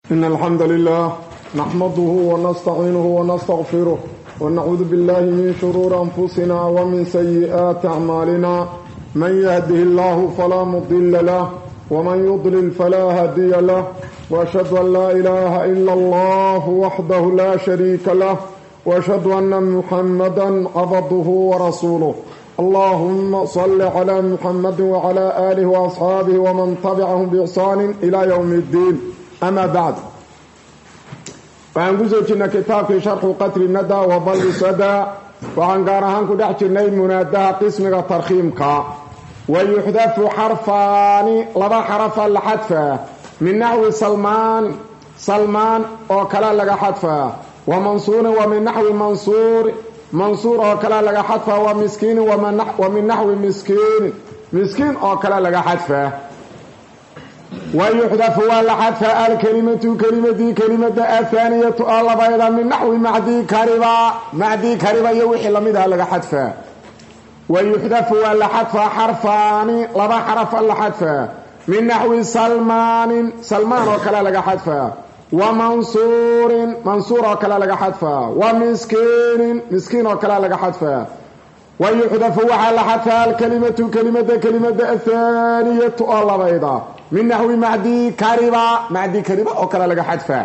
إن الحمد لله نحمده ونستعينه ونستغفره ونعوذ بالله من شرور أنفسنا ومن سيئات أعمالنا من يهده الله فلا مضل له ومن يضلل فلا هادي له وأشهد أن لا إله إلا الله وحده لا شريك له وأشهد أن محمدا عبده ورسوله اللهم صل على محمد وعلى آله وأصحابه ومن تبعهم بإحسان إلى يوم الدين أما بعد وعن جزء كتاب شرح قتل الندى وضل السدى وعن قارهان كدحت النيل منادها قسم ترخيمك ويحذف حرفان لبا حرف الحذف من نحو سلمان وكلا لغا حذف ومنصور ومن نحو منصور وكلا لغا حذف ومسكين ومن نحو مسكين وكلا لغا حذف ويحذف والحذف الكلمة كلمة الثانية اللبيضة من نحو معدي كربا يوحي لمدها لغا حذف ويحذف والحذف حرفان لبا حرف الحذف من نحو سلمان وكلا لغا حذف ومنصور وكلا لغا حذف ومسكين وكلا لغا حذف ويحذف والحذف الكلمة الثانية اللبيضة من نحو معدي كربا وكلا لغا حذف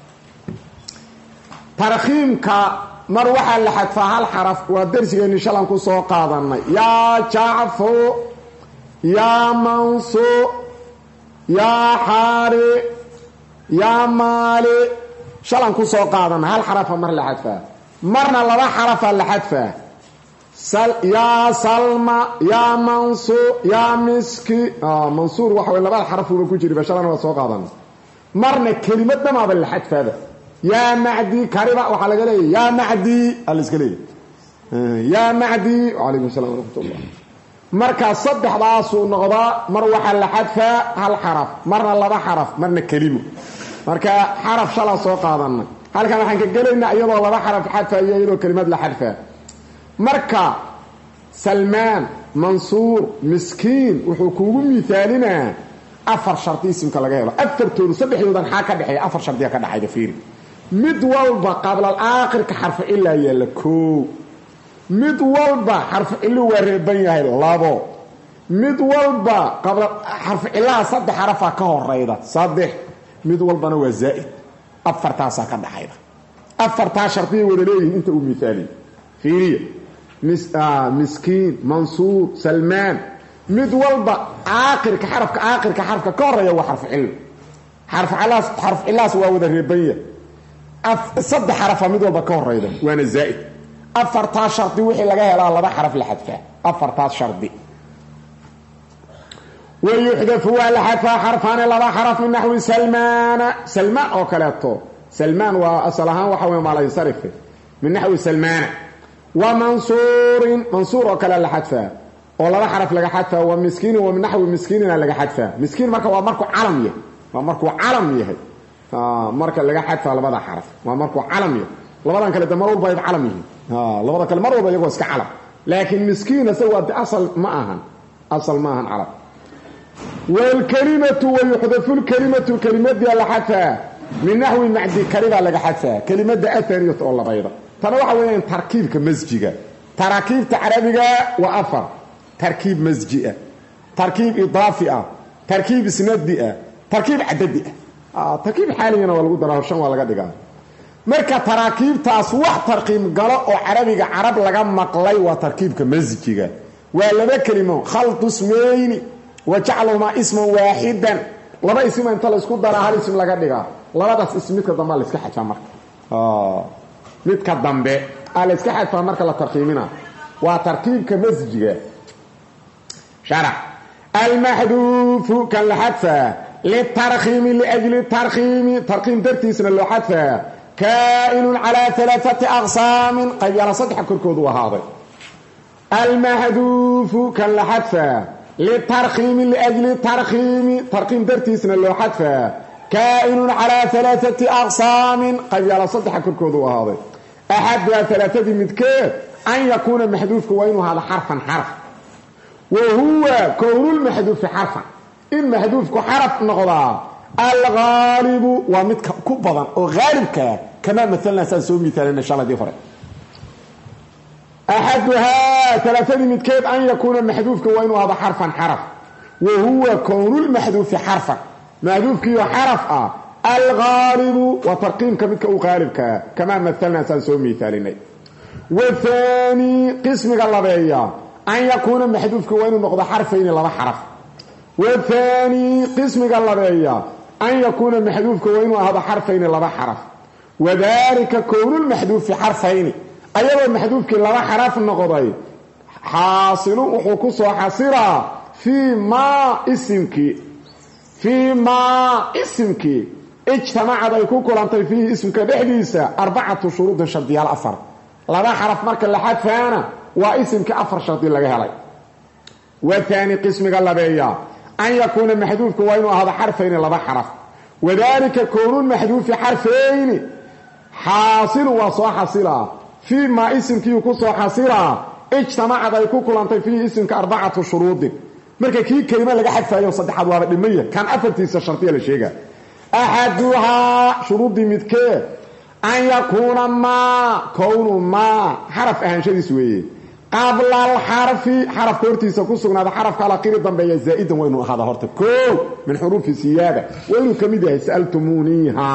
ترخيمك مروحة لحذفها الحرف ودرسي إن شاء الله نكون سوى قادنا يا جعفو يا منصور يا حاري يا مالي إن شاء الله نكون سوى قادنا هالحرف مر لحذفها مرنا لبا حرف لحذفها يا سلمى يا منصور يا مسكي منصور وحوي لبا الحرف وكجري بشرنا وسوى قادنا مرنا كلمة ما بالحذف هذا يا معدي كربا وحا لغا ليه يا معدي الاسكليه يا معدي وعليكم السلام ورحمه الله marka saddexdaas uu noqda mar waxa la xadfa hal xaraf marna laba xaraf marna kelimo marka xaraf shala soo qaadanay halkan waxaan ka galeynaa iyadoo laba xaraf xadfa iyo iyadoo kelimad la xadfa marka salman mansuur miskiin wuxuu kuugu miisaalinaa afar sharti isimka laga helo afartoodu saddexdoodan xaa ka dhaxay afar sharti ka dhaxay fiiri mid walba qabla al-aakhir ka xarf illa yala koo mid walba xarf illa wareeban yahay labo mid walba qabla xarf illa saddex xaraf ka horeyda saddex mid walbana waa zaa'id afartaas ka dhaxayda afarta sharti wada leeyihiin inta uu miisaali fiiriya miskiin mansuur salman mid walba aakhirka xarfka ka horeeya waa xarf illa waa wada reeban yahay صدح حرف مid walba ka horeyda waana zaa'id afarta sharti wixii laga helaa laba xaraf la xadfa afarta sharti ويحذف والحذف حرفان لaba xarف من نحو سلمان oo kaleeto سلمان waa asalahan waxa weey ma la yasrif من نحو سلمان ومنصور oo kale la xadfa oo laba xaraf laga xadfa ومسكين ومن نحو مسكيننا laga xadfa مسكين marka waa markuu calam yahay marka laga xadfa labada xaraf waa markuu calam yahay labadan kale damar walba ay calam yihiin labada kale mar walba iyagu iska calam laakiin miskiina sawa asal ma ahan calam wal kalimatu wa yuhdhafu al kalimatu kalimatu la xadfa min nahwi ma'di kariba laga xadfa kalimada athaniyatu oo labayda tan waxa weeyaan tarkiibka masjiga tarakiibta arabiga wa afar tarkiib masji'a tarkiib idaafi tarkiib isnadi tarkiib adadi tarkiib xaaliyana waa lagu daraa shan waa laga dhigaa marka taraakiibtaas wax tarqiim galo oo arabiga arab laga maqlay waa tarkiibka masjiga waa laba kalimo khaltu ismayni wa ja'aluma isman waahidan laba ism inta la isku daraa hal ism laga dhigaa labadaas ismidka dambe la iska xajaa marka midka dambe la iska xajaa marka la tarqiimina waa tarkiibka masjiga shara al mahdhuf kan la hadfa للترخيم لأجل ترخيم درتيسنا لو حدثها كائن على 3 أقسام قد يرى صدح كركوض وهذا المحذوف كان لحدثها للترخيم لأجل ترخيم درتيسنا لو حدثها كائن على 3 أقسام قد يرى صدح كركوض وهذا أحدها 3 متكات أن يكون محذوف وينه هذا حرف وهو كون المحذوف حرفا إن محذوفك حرف نقضى الغالب ومد كبضا وغالب كما مثلنا سنسو مثالنا إن شاء الله دي فرق أحدها ثلاثة متكيب أن يكون محذوف كوين هذا حرفا حرف وهو كون المحذوف حرفا محذوف كيو حرف الغالب وترقيم كمتك غالب كما مثلنا سنسو مثالنا والثاني قسم قلبية أن يكون محذوف كوين نقض حرفين لما حرف والثاني قسم قلبية أن يكون محذوف كوين هذا حرفين لما حرف وذلك كون المحذوف في حرفين أيضا المحذوف كي لما حرف النقضي حاصل وحكوس وحاصرة فيما اسمك اجتمع ذيكوك لانتي فيه اسمك بحديثة 4 شروط شرطية الأفر لما حرف مركا لحد فانا واسمك أفر شرطي لغاها لي والثاني قسم قال بيا أن يكون محذوف كوين هذا حرفين لما حرف وذلك كون المحذوف في حرفين حاصل وصاحصلا فيما اسمك يكون حاصلا اجتمع ذيكوك لانتي فيه اسمك 4 شروط marka kii kelima laga xadfaayo saddexaad waa dhimaya kan afartiisa shartiya la sheega ahaduha shurudi midkee an yakuna ma kawnu ma harf ahanshadiis weeye qabla al harfi harf hortiisa ku sugnaada harfka la qiri dambeeya zaa'idan waynu ahada horta koo min hurufi siyaada waynu kamid yahay saltumuniha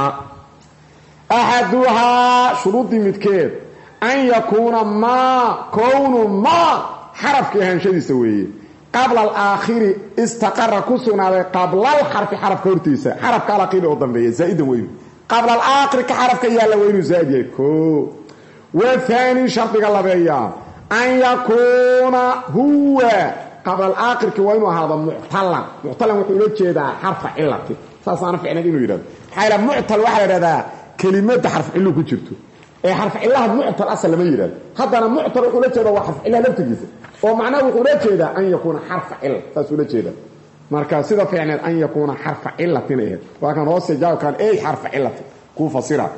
ahaduha shurudi midkee an yakuna ma kawnu ma harfka ahanshadiis weeye قبل الآخر استقر كسونا قبل الحرف حرف كورتيسا حرف كالاقيل قدامبيه زائد وين قبل الآخر كحرف كيالا وين زائد يكو والثاني شرط قال بيا أن يكون هو قبل الآخر كوين هذا معتلا وحولت جيدا حرف علتي ساسانا في عنادين ويراد حيلا معتل واحد هذا كلمات حرف علو كجرتو حرف علها معتل أصلا لما يراد هذا أنا معتل وحولت جيدا وحرف علها لم تجيزه ومعناه وحولت جيدا أن يكون حرف عل تسولت جيدا marka sida fiicneed an yakuna harfa illatin waa kan hoos jawaab kan ay harfa illati ku fasira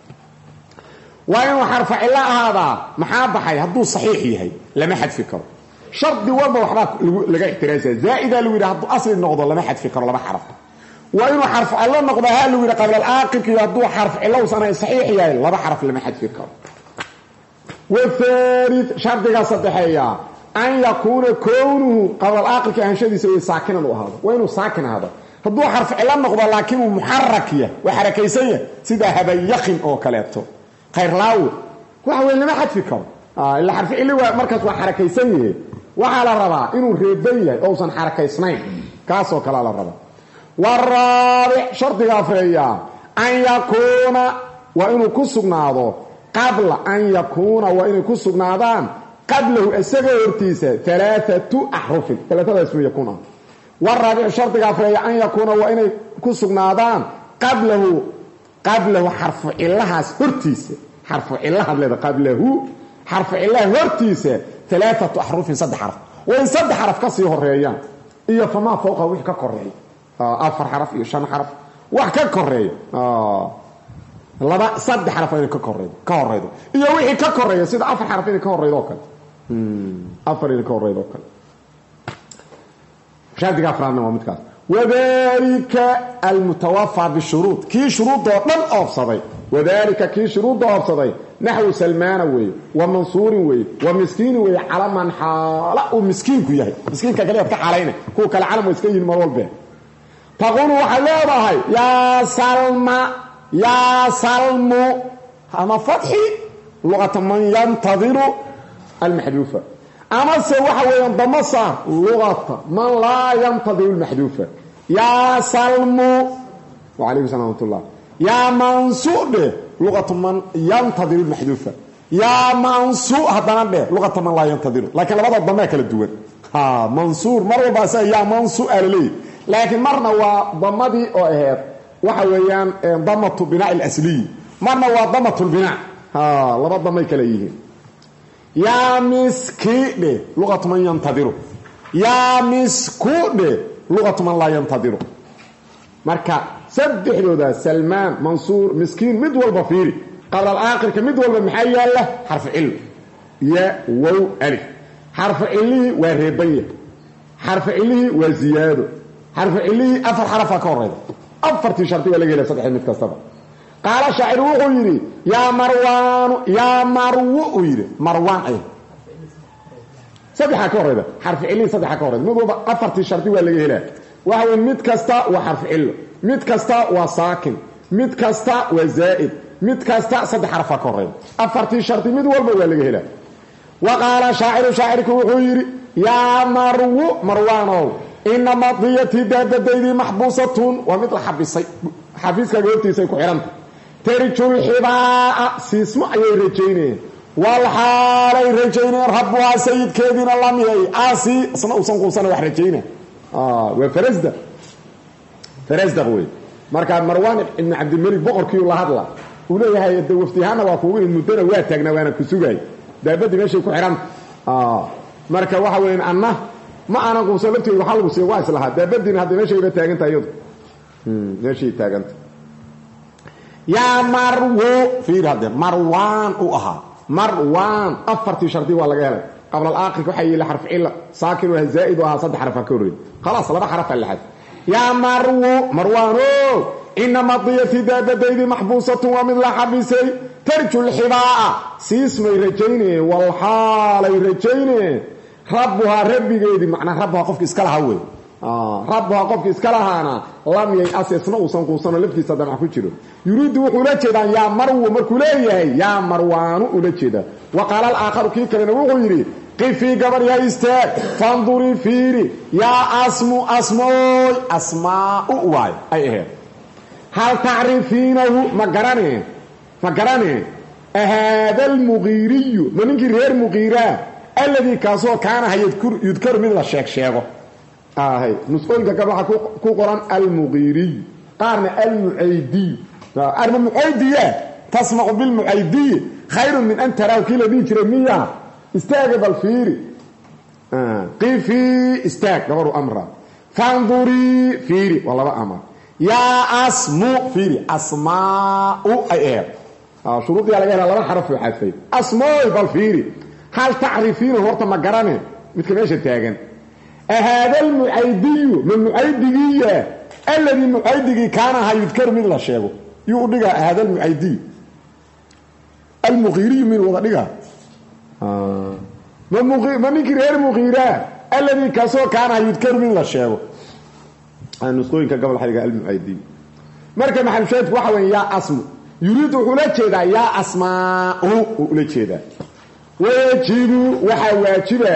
waa inuu harfa illa hada maxaa baxay haduu saxiix yahay lama xadfi karo shardi walba waxba laga ixtiraasa zaa'ida lagu yiraahdo asli noqdo lama xadfi karo laba xaraf waa inuu harfa illa noqdo ha lagu yiraahdo qabla al-aqib haduu harf illa usana saxiix yahay laba xaraf lama xadfi karo والثالث شرطiga saddexaya أن يكون كونه قبل الآخر كأنشدي سوي ساكنا وهذا وينه ساكن هذا هدو حرف علم نقضى لكنه محركية وحركيسية سيدا هبيخن أو كلابتو خير لاو وحوى اللي ما حد فيكم اللي حرف اللي مركز وحركيسية وعلى الربا إنه ريبية أوصن حركيسنين كاسو كلا على الربا والرابع شرط غافرية أن يكون وإنه كسبنا قبل أن يكون وإنه كسبنا قبله السجورتيسة 3 أحرف 3 اسمه يكون والرابع شرط غافرية أن يكون وإن كسبنادان قبله حرف إلها هرتيسة حرف إلها قبله حرف إلها هرتيسة 3 أحرف 6 حرف وإن 6 حرف كسيه الرئيان إيا فما فوقه وحي كالرئي 4 حرف إيا 5 حرف وحي كالرئي لبا 6 حرفين كالرئي إيا وحي كالرئي سيد 4 حرفين كالرئي دوكال أفرين كوري دوكال شاهد غفران ومتكاس وذلك المتوفى بالشروط كي شروط من أفصدي وذلك كي شروط أفصدي نحو سلمان وي ومنصور وي ومسكين وي على من حالة ومسكين كيهي مسكين كالي يفتح علينا كو كالعالم ويسكين المرول به تقول وحلابها يا سلم أما فتحي لغة من ينتظر المحذوفة أما سوحة وينضم صار لغة من لا ينتظر المحذوفة يا سلم وعليكم السلام ورحمة الله يا منصور لغة من ينتظر المحذوفة يا منصور هذا لغة من لا ينتظر لكن لبعض الضمائك للدول منصور مرة بس يا منصور لي لكن مرة وضمدي أهير وحويان ضمة البناء الأصلي مرة وضمة البناء لبعض الضمائك ليه يا مسكين لغة من ينتظره يا مسكون لغة من لا ينتظره مركا سبح له سلمان منصور مسكين مدول بفيري قبل الآخر كمدول بمحيي له حرف علم يا وو ألف حرف عليه وربية حرف عليه وزياده حرف عليه أفر حرفة كوريدة afartii shardi waa laga helaa saddex mid kastaba qaala shaacir wuxuu yidhi yaa marwaanu yaa marwu uu yidhi marwaan ay saddexa ka horeyda xarf cilli saddexa ka horeyda mid walba afartii shardi waa laga helaa waxa weyn mid kasta waa xarf cillo mid kasta waa saakin mid kasta waa zaa'id mid kasta saddex xaraf ka horeyda afartii shardi mid walba waa laga helaa wa qaala shaaciru shaacirku wuxuu yidhi yaa marwu marwaanow ina madiyati daadadaydii maxbuusatun waa mid la xabisay xafiiskaaga hortiisay ku xidhanta tarijulxibaa'a siismo ayay rajaynayeen wal xaalay rajaynayeen rabbuhaa sayidkeediina lamiyay aasi isna uusan quusana wax rajayna waa farasdaq wey markaa marwaan ibni cabdilmelik boqorkiiu la hadla uu leeyahay de waftihaana waa kuugu in muddana waa taagnaa waana ku sugaay daabadii meeshay ku xidhanta marka waxa weya anna ma aanan quusan lafteeda waxaa lagu siiya waa islahaa daabadiina hadda meeshayba taagantaha iyadu meeshay taaganta yaa marwo fiir hadde marwaan u ahaa marwaan afartii shardi waa laga helay qabla alaakhirka waxaa yeela xarf cilla saakin waa zaa'id u ahaa saddex xaraf ka horreeyay khalaas laba xaraf la xad yaa marwo marwaano ina madiyati daabadaydii maxbuusatun waa mid la xabisay tarjulxibaa'a siismay rajayneen wal xaalay rajayneen rabbuhaa rabbigeedii macnaa rabbuhaa qofki iska lahaa wey rabbuhaa qofki iska lahaana lam yay-as isna uusan quusanoo laftiisa damac ku jiro yuriidu wuxuu ula jeedaa yaa marwo markuu leeyahay yaa marwaanu ula jeedaa wa qaala alaakharu kii kalena wuxuu yidhi qifii gabar yaa istaag fandurii fiiri yaa asmu asmooy asmaau waay ay aheed hal tacrifiinahu ma garaneen ahaada almuqiiriyu ma ninkii reer muqiiraa alladii kaasoo kaanaha yudkaru mid la sheego nusqooyinka gab waxaa ku qoran almuqiiriy qaarna almucaydiy arma mucaydiya tasmacu bilmucaydiyi khayrun min an taraahu kii la dhihi jiray miya istaaga bal fiiri qifii istaag gabaru amra fandurii fiiri waa laba amar yaa asmu fiiri asmaau ay aheed shuruudiyaa laga helaa laba xaraf oo xadfay asmooy bal fiiri hal tacrifiina horta ma garane midka meesha taagan ahaada almucaydiyu ma mucaydigiiya alladii mucaydigii kaana ahaa yudkaru mid la sheego yuu u dhigaa ahaada almucaydiyu almuqiiriyu min wada dhigaa ma ninkii reer muqiiraa alladii kaasoo kaana ahaa yudkaru mid la sheego nusqooyinka gobol xadiga almucaydiyu marka maxalushaahidku waxa weya yaa asmu yuriidu wuxuu ula jeedaa yaa asmaau uu ula jeedaa wayajibu waxaa waajiba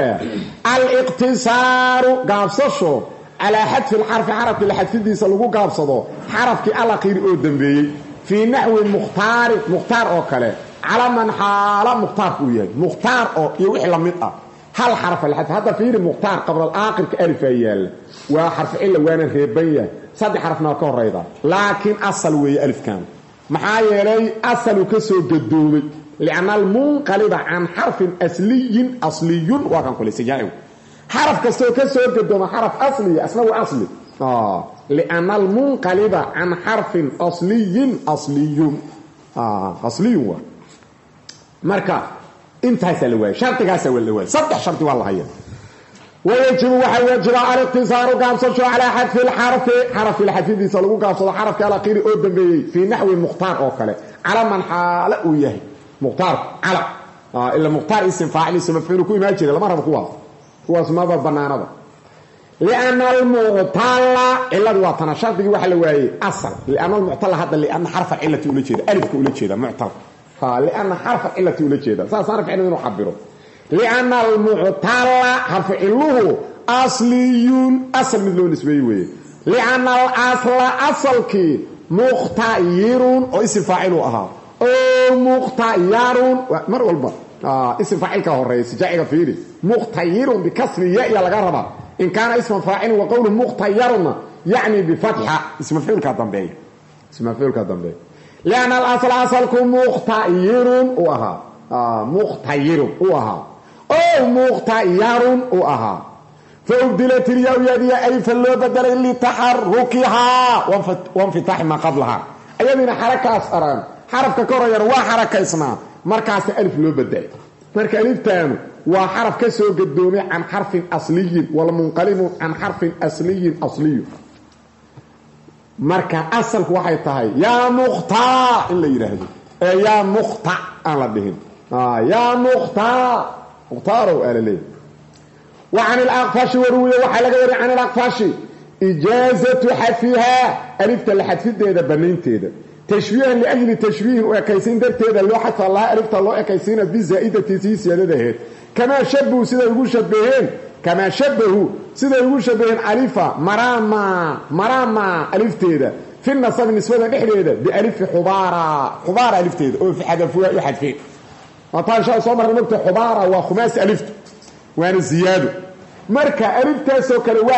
aliqtisaaru gaabsasho calaa xadfi lxarfi xarafkii la xadfidiisa lagu gaabsado xarafkii alakhiri oo dambeeyey fii naxwi mukhtaarin mukhtaar oo kale calaa man xaala mukhtaarku uu yahay mukhtaar oo iyo wixii la mid ah hal xarfa la xadfi hadda fiiri mukhtaar qabla alaakhirka alifaa yaalla waa xarfi cilla waana reeban yahay saddex xarafna waa ka horayda laakiin asal weeye alifkan maxaa yeelay asalu ka soo gadoomay lianna almunqaliba can xarfin asliyun waa kan kulisijaacigu xaraf kastoo ka soo gadooma xaraf asliya asna waa asli lianna almunqaliba can xarfin asliyun waa marka intaasaa la waayay shardigaasaa la waayay saddex shardi waa la haya wayajibu waxaa waajiba aliqtisaaru gaabsasho calaa xadfi lxarfi xarafki la xadfidiisa lagu gaabsado xarafka alakhiri oo dambeeyey fii naxwi mukhtaar oo kale calaa man xaala uu yahay mukhtaarku cala ila mukhtaar isim faacil ism mafcuul ku imaan jiray lama rabo kuwaas maba banaanaba lianna almuctala ciladu waa tana shardigii waxa la waayey asal lianna almuctala hadda lianna xarfa cilati ula jeeda alifka ula jeeda muctal lianna xarfa cilati ula jeeda saasaan rafcina inuu cabiro lianna almuctala xarfu ciluhu asliyun asal mid loo nisbeeyey weeye lianna alasla asalkii mukhtayirun oo isim faacil uu ahaa oo mukhtayarun mar walba isim faacilka horeeya sijaaciga fiiri mukhtayirun bikasri ya laga rabaa in kaana isman faacilin wa qowluhu mukhtayaruna yacni bifatxa ism mafcuulka dambeeya lianna alasla asalku mukhtayirun uu ahaa mukhtayirun uu ahaa oo mukhtayarun uu ahaa faubdilat ilyaa-yadiya ayfa loo bedelay litaxarukihaa wainfitaaxi maa qablahaa ayadiina xarakaas araan xarafka ka horayana waa xarakaysnaa markaasa alif loo bedelay marka aliftaanu waa xaraf ka soo gadoomay can xarfin asliyin walmunqalibu can xarfin asliyin asliyu marka asalku waxay tahay yaa muqtaa in la yiraahdo yaa muqta aan la dhihin yaa muqtaaro alale وعن الأقفاش وروي وحلقة وري عن الأقفاش إجازة حذفها ألفت لحذف تيدا بنين تيدا تشبيها لأجل تشبيه وكيسين در تيدا لو حذف الله ألفت الله كيسين بالزائدة تيسيس يدده كما شبهوا سيدا يقول شبهين كما شبهوا سيدا يقول شبهين ألفة مراما ألف تيدا في النصب النسبة نحريدا بألف حبارة ألف تيدا أو في حذفوها يحذفين وطال شاء صمر نكتب حبارة وخماس ألفت وانا زياده marka arrintaasoo kale waa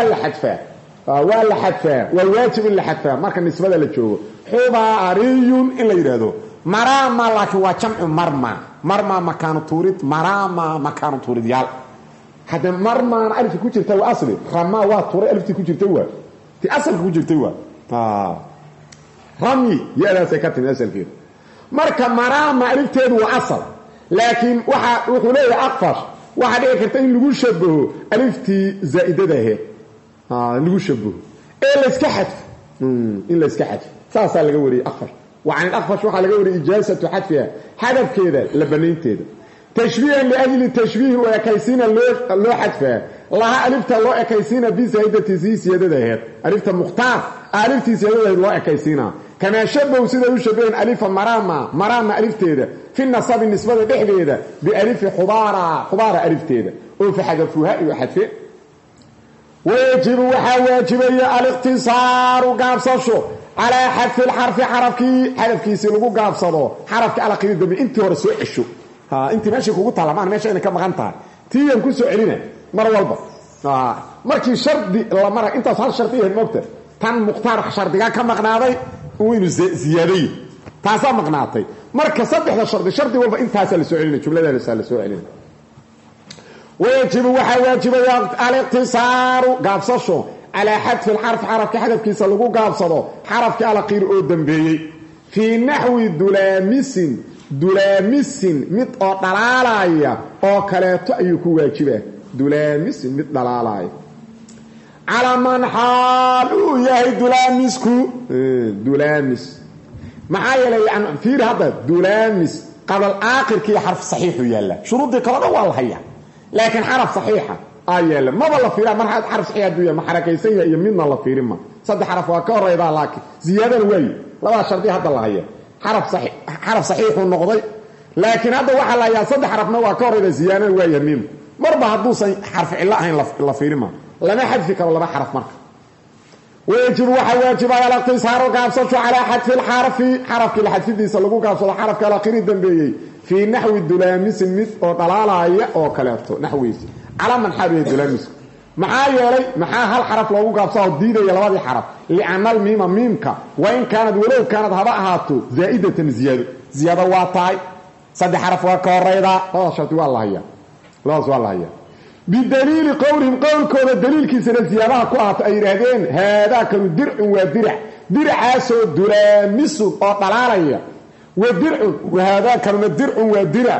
la xadfaa waa waajib in la xadfaa marka nisbada la joogo xubaariyun in la yiraahdo marama laakiin waa jamcu marma makaanu tuurid marama makaanu tuurid yaal hada marma alif ku jirta waa asli rama waa tuurid alif ku jirta waa ti asal ku jirta waa rami yaadaasay ka timid asalkeeda marka marama alifteedu waa asal laakiin wuxuu leeyahay aqfash waxa dhici karta in lagu shabaho aliftii zaa'idada lagu shabaho la iska xadf in la iska xadf saasa laga wariyay aqfash وعن الأقفش waxa laga wariyay ijaasatu xadfiha hadafkeeda la banaynteeda tashbiihan li ajli tashbiih wa kaysina loo xadfa laha alifta loo ekaysina bi zaa'idati ziyadada alifta mukhtar alifti ziyadada loo ekaysina kama shabahu sida uu shabayn alifa marama alifteeda fi nasab nisbada dhexdeeda bi alif xubara alifteeda oo fi hadafuha iyo xadfe واجب وحواجبية الاقتصار قابصشو على حذف الحرف حرفكي سيلغو قابصدو حرفك على قيد دمي انت هو سو عشو انت ماشي كوغو طالما ماشي انا كمغانتا تيان كو سو علينا مره والبا markii shardi la mara inta hal sharti ah moogta tan muqtar shardiga ka maqnaaday oo inuu ziyaaday taasa maqnaatay marka saddexda shardi walba intaas la soo celinay jumlada la soo celinay ويجب وحواجب الاقتصار قابصشو على حذف الحرف حرف كحذف كيس لغو قابصدو حرف على قير او دنبيي في نحو دلامس مت او دلالايا او كليتو ايو كو واجبه دلامس مت دلالايا على من حال يا دلامس معايا يعني في هذا دلامس قبل اخر كي حرف صحيح يلا شروط كلام والله هي لكن حرف صحيحه ايله ما والله في مرحله حرف صحيح دويه ما حركيسيه يمين الله فيرما صدق حرف وكوريدا لكن زياده الوي لا شرطي هذا الله هي حرف صحيح النقضي لكن هذا waxa la yaa صدق حرفنا وكوريدا زياده الوي يمين مربع حدوسن حرف الا هين لا فيرما لما حذف كره لما حرف مرك ويجب وحواجب على الاقتصار وقابصته على حذف الحرف حرف كل حذف دي لو قابصه حرف كلا قير دنبيي في نحو الدلامس مد او دلالايا او كليتو نحويسي على من حرف الدلامس معايا هل حرف لو قابصه ديده لبادي حرف لعمل ميمك وان كانت ولو كانت هباهاتو زائده زياده واطاي صد حرف وكوريدا شرط والله هي لا والله هي بدليل قولهم قولكم الدليل كيسنا زيادة كوات أي رهدين هذا كانوا درع ودرع عاسو دلامس وطلالية ودرع وهذا كانوا الدرع ودرع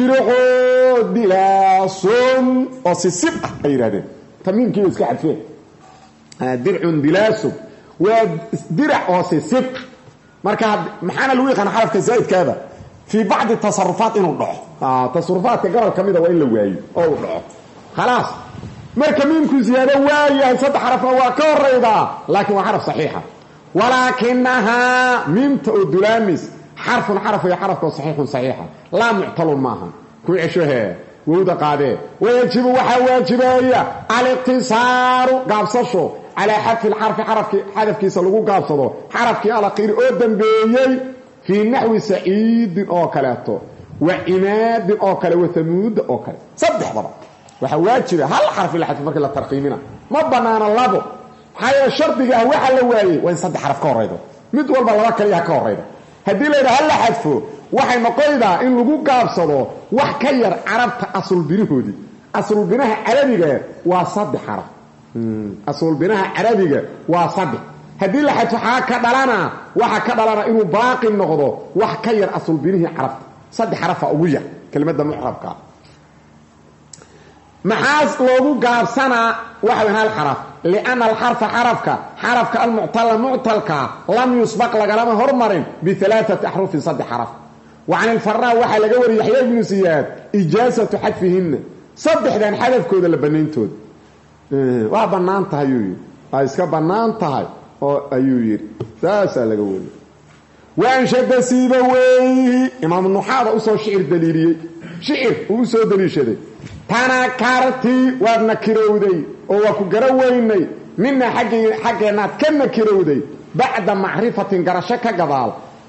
دلاسون وسيسبع أي رهدين تمين كيو اسكحد فيه درع دلاسون ودرع وسيسبع مركا محانا الويق أنا حرف كزايد كذا في بعض التصرفات إنه ضح تصرفات تقرأ كميدة وإن لوهي أو ضح خلاص مركا ميمكو زيادة وايا صد حرف وكوريدا لكن وحرف صحيحة ولكنها ميمت الدلامس حرف يا حرف صحيحة لا معطل معها كوي عشوها وودا قاده ويجب وحواجبية الاقتصار قابصشو على حذف الحرف حذف كيس لغو قابصدو حرف كي على قير اودن بيي في نحو سعيد او كلاتو وعناد او كلا وثمود او كلا صدح ضرب وحواجب هل حرف اللي حذف marka la tarqiimina ma banaana labo haya shardiga waxa la waayay waa in saddex xaraf ka horeydo mid walba laba kaliya ka horeydo hadii la yiraahdo hal xadfo waxay noqonaydaa in lagu gaabsado wax ka yar arabta asl birihoodi asl binaha arabiga waa saddex xaraf asl binaha arabiga waa saddex hadii la xadfo ka dhalana waxa ka dhalana inuu baaqi noqdo wax ka yar asl binihi arabta saddex xaraf ugu yar kelimada mu'rabka maxaas loogu gaabsanaa waxa weyn hal xaraf li'anna alxarfa xarafka almuctala muctalka lam yusbaq lagalama hormarin bialaaati axrufin saddex xaraf wa can ilfaraa waxaa laga wariyay yaxya ibnu siyaad ijaasatu xadfihinna saddexdan xadafkooda la bannayntooda waa bannaan tahay ayuu yidhi waa iska bannaan tahay oo ayuu yidhi saasaa laga wariyay waanshada siibaweyhi imaamu nuxaada usoo shicir daliiliyey shicir uu u soo daliishaday tanakartii waad nakirowday oo waa ku garaweynay mina xaggeennaad ka nakirowday bacda macrifatin garasho ka gadaal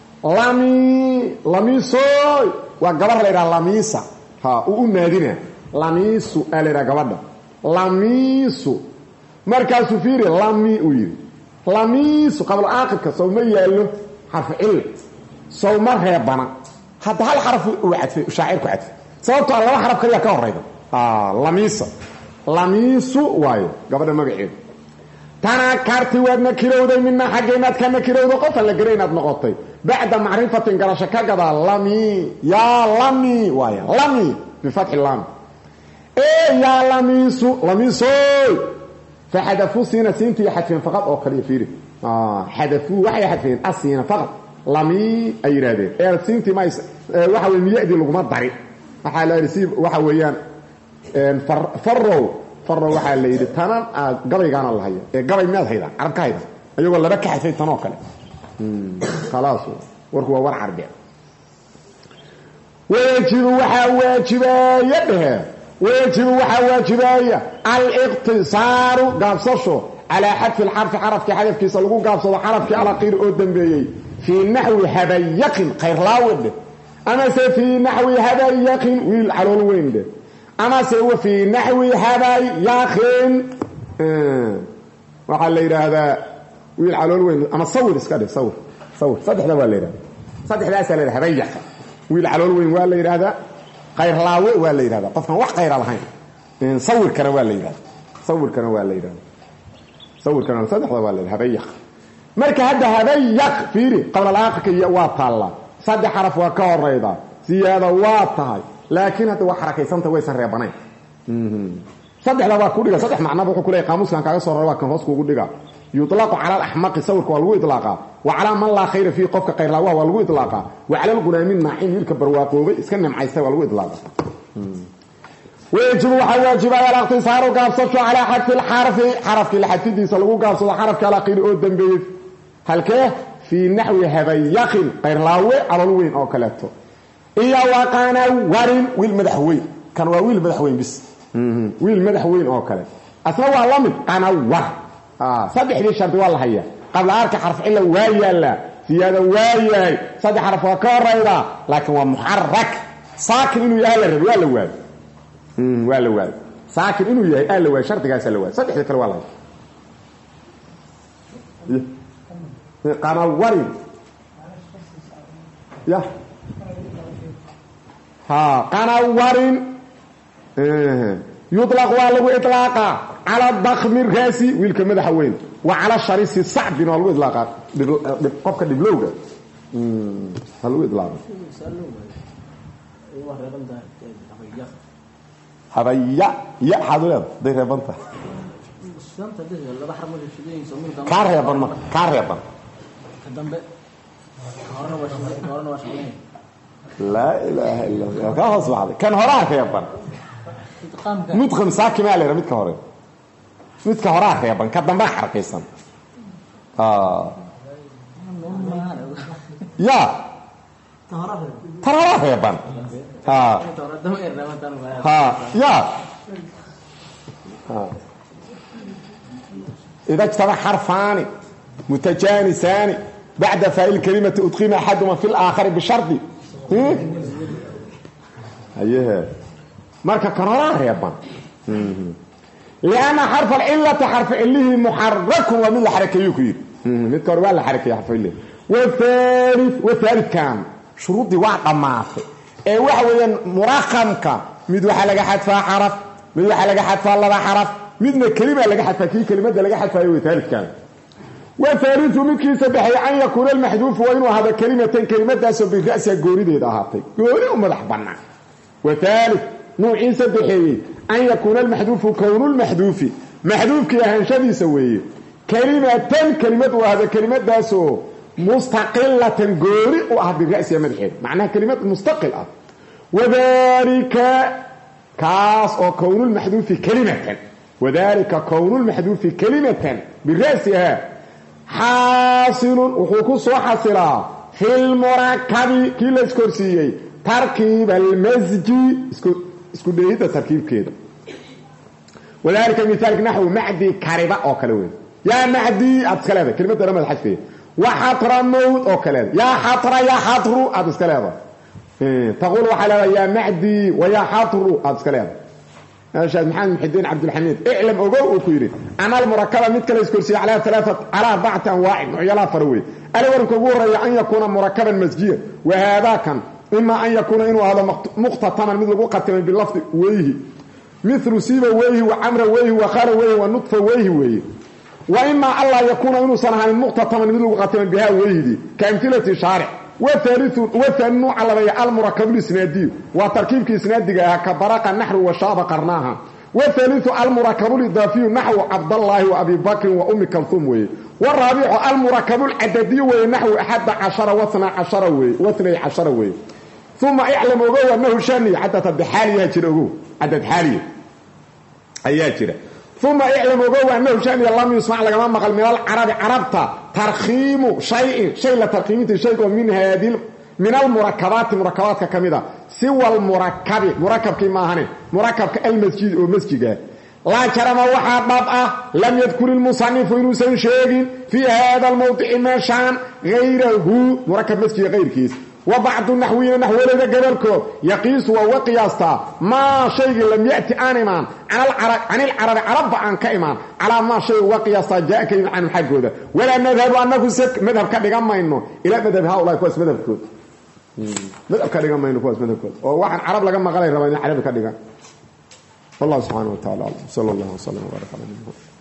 lamiisooy waa gabar la ydhaha lamiisa uu u naadina lamiisu aa la ydhaha gabadha lamiisu markaasuu fiiri lami uu yidhi lamiisu qablo aaqibka sow ma yaallo xarfu cilla sow ma reebana hadda hal xaraf uu cadfay shaacirku cadfay sababtoo laba xaraf kaliya ka horayda lamiisu waayo gabadha magaceedu tanakarti waad nakirowday mina xaggeenaad ka nakirowda qofan la gara inaad noqotay bacda macrifatin garasho ka gadaa lami yaa lami waay lami bifatxi lam yaa lamiisoy faxadafuu siina siintii xadfeen faqad oo kaliya fiiri xadafuu waxay xadfeen asiina faqad lami ay yidhaahdeen ee siintii ma waxa wey miyadii laguma dari waxaa la yidhi si waxa weeyaan farow waxaa la yidhi tanan gabaygaana la haya ee gabay miyaad haydaa carab ka hayda ayagoo laba ka xadfay tanoo kale khalaas warku waa war carbe wayajibu waxaa waajibaaya dhehe wayajibu waxaa waajibaaya aliqtisaaru gaabsasho calaa xadfi lxarfi xarafkii xadafkiisa lagu gaabsado xarafkii alaqiir oo dambeeyey fii naxwi habayaqin khayrlaawe dheh amase fii naxwi habayaqin wiil calool weyn dheh amase fii naxwi habayaqin waxaa la yidhaahdaa wiil calool weyn ama sawir iska dheh sawir saddexda waa la yidhahda saddexdaasaa la yidhahda habayaqa wiil calool weyn waa la yidhaahdaa khayrlaawe waa la yidhahdaa qofkan wax khayra lahayn sawirkana waa la yidhahda sawirkana waa la yidhahda sawirkana saddexda waa la yidhahda habayaq marka hadda habayaq fiiri qablalaakhirka iyo waa taallaa saddex xaraf waa ka horaydaa siyaada waa tahay laakiin hadda waa xarakaysanta waysan reebanayn saddexda waa ku dhiga saddex macnaba wuxuu ku leeyahay qaamuuskan kaaga soo rara waa kan hoos kuugu dhiga yuطlaqu cala alaxmaqi sawirka waa lagu iطlaaqaa wa calaa man laa khayra fiihi qofka khayrlaawaha waa lagu iطlaaqaa wa cala alghulaami naacim wiilka barwaaqoobay iska nimcaystay waa lagu iطlaaqa wayajibu waxaa waajibaya aliqtisaaru gaabsasho calaa xadfi lxarfi xarafkii la xadfidiisa lagu gaabsado xarafka alaqiiri oo dambeeyey halkee fii naxwi habayaqin khayrlaawe calool weyn oo kaleeto iyo waqana warin wiil madax weyn kan waa wiil madax weyn bis wiil madax weyn oo kale asna waa la mid qanawar saddexdii shardi waa la hayaa qabla arka xarf cilla waa yaallaa siyaada waa yahay saddex xaraf waa ka horaydaa laakiin waa muxarak saakin inuu yahay la rabi waa la waayo waa la waayo saakin inuu yahay aa la waayo shardigaasaa la waayo saddexdii kale waa la haya qanawarin ya qanawarin yuطlaq waa lagu iطlaaqa cala dakmi raasi wiilka madaxa weyn wa cala sharisi sacbin waa lagu iطlaaqa qofka dhiblowga waa lagu iطlaaqa habaya ya xaad u leeda day reebanta kaa reeban marka kaa reeban laa ilaaha illa allah kaa hoos baxday kan horaa reeban mudqam saakimaa leera midka hore midka horaa reeban ka dambaa xarakaysan ya tan horaa reeban ya ida ijtama xarfaani mutajaanisani bacda faa'il kalimati udqima axaduma fi laakhari bishardi hayehe marka kan horaa reeban lianna xarfa alcilati xarfu cilihii muxarakun waa mid la xarakeeyuu ku yidhi midka hore waa la xarakeeya xarfu cilihi wathaalidkan shuruuddii waa dhammaatay ee waxa weeyaan murakamka mid waxaa laga xadfaa xaraf mid waxaa laga xadfaa laba xaraf midna kelima laga xadfaa kii kelimada laga xadfaayo way thaalidkan wahaalidu midkii saddexay an yakuuna almaxduufu waa inuu ahaado kelimatan kelimadaasoo bira'siha goonideeda ahaatay gooni u madax bannaan wathaalid nuucii saddexeeyey an yakuuna almaxduufu kownu lmaxduufi maxduufkii ahaanshadii weeye kalimatan kelimad u ahda kelimadaasoo mustaqilatan goori u ah bira'siha madaxeeda macnaha kelimad mustaqil ah wadalika kaas oo kownulmaxduufi kalimatan wadalika kownulmaxduufi kalimatan bira'siha xaasilun wuxuu ku soo xasilaa fi lmurakabi kii la iskorsiiyey tarkiib almasji isku dheehidda tarkiibkeeda wadalika mithaalka naxwu macdi kariba oo kale weyn yaa macdi aad iska leedahay kelimada dhamad xadfeeya waxatra mawd oo kale yaa xatra yaa xatru aad iska leedahay taqul waxaa leedahay yaa macdi wa yaa xatru aad iska leedahay sheekh maxamed muxidiin cabdulxamiid iclam ogow uu ku yidhi ana almurakaba mid kale iskorsiiya calaa arbacati anwaacin noocyalaha fara wey alawarinka ugu horreeya an yakuuna murakaban masjiyan wa haadaakan ima an yakuuna inuu ahdo muqhtataman mid lagu qatimay bilafdi weyhi milu siiba weyhi wa camra weyhi wa khara weyhi wa nudfa weyhi weeye wa imaa anlaa yakuuna inuusan ahanin muqhtataman mid lagu qatimay bihaa weyhidii ka amhilati shaaric wathani nuuca labeeya almurakablisnaadiyu waa tarkiibkii isnaadiga ahaa ka baraqa naxwi wa shaaba qarnaaha wathaliu almurakabulidaafiyu naxwu cabdallaahi wa abi bakrin wa umi kalhuum weeye waraabicu almurakabulcadadiyu weeye naxwi axada cashara watnay cashara weeye uma iclam ogow anahu shaniya cadad xaaliyaa jira ogow cadad xaaliya ayaa jira uma iclam ogow anahu shaniya lam yusmac lagama maqal min alcarabi carabta tarkiimu shayin shay la tarkiiminta shaygoo min almurakabaati murakabaadka ka mid a siwa almurakabi murakabkii maahane murakabka almasjid oo masjiga laa jarama waxaa dhab ah lam yadkur ilmusanifu inuusan sheegin fii hada almawdici meeshaan hayrahu murakab masjiga kayrkiis wa bacdu naxwiyiina naxwaleyda gobolkood yaqiisu waa uga qiyaastaa maa shaygii lam yati aan imaan can ilcarabi carabba aan ka imaan calaa maa shay uga qiyaastaa jaa ka yimid canhum xaggooda walaa nadhabu anagu madhab ka dhigan mayno ilaa madhabi haulaai kuwaas madhabkood madhab ka dhigan mayno kuwaas madhabkood oo waxaan carab laga maqlay rabaa in carabi ka dhigan wallahu subxaana wa tacala aclam sala allah wslam wbaaraka ala nabina